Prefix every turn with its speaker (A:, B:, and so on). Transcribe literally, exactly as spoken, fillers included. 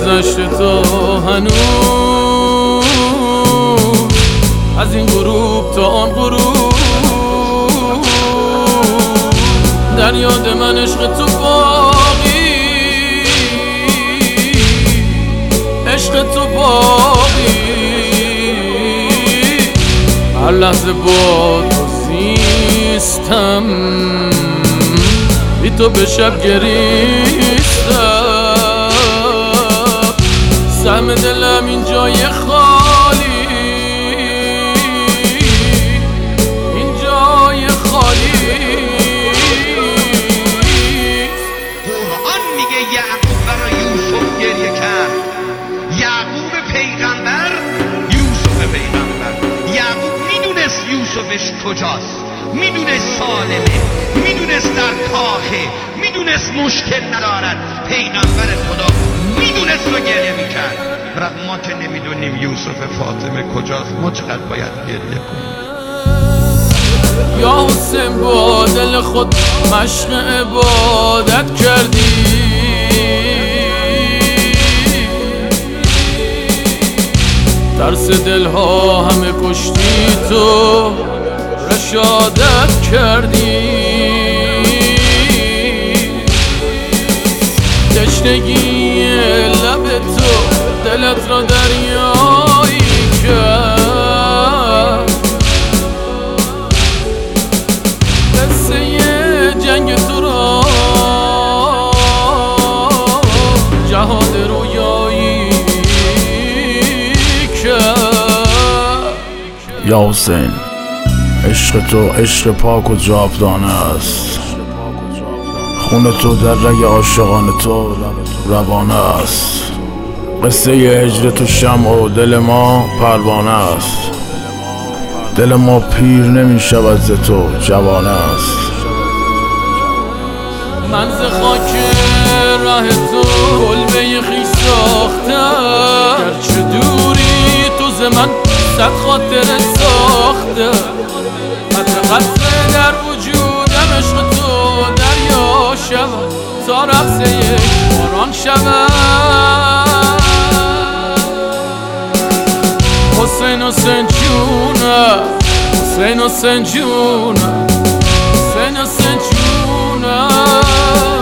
A: گذشته تو هنوز از این غروب تا آن غروب در یاد من عشق تو باقی، عشق تو باقی. هر لحظه با تو زیستم، بی تو به شب گریستم. سهم دلم این جای خالی، این جای خالی.
B: قرآن میگه یعقوب برای یوسف گریه کرد. یعقوب پیغمبر، یوسف پیغمبر. یعقوب میدونست یوسفش کجاست، میدونست سالمه، میدونست در کاخه، میدونست مشکل ندارد. پیغمبر خدا میدونست و گریه میکرد. رب ما که نمیدونیم یوسف فاطمه کجاست، ما چقدر باید گریه کنیم؟
A: یا حسین با دل خود مشق عبادت کردی، ترس دلها همه کشتی تو رشادت کردی. تشنگی لب تو دلت را دریایی کرد. قصه جنگ تو را جهاد رویایی کرد.
C: یا حسین، عشق تو عشق پاک و جاودانه است. خون تو در رگ عاشقان تو روانه است. قصه هجر تو شمع و دل ما پروانه است. دل ما پیر نمی شود ز تو جوانه است.
A: من ز خاک راه تو کلبه خویش ساختم، گرچه دوری تو ز من صد خاطر ساخته. قطره قطره در وجودم عشق تو دریا شود، تا رقص یک باران شود. حسین حسین جونم، حسین حسین جونم، حسین حسین جونم.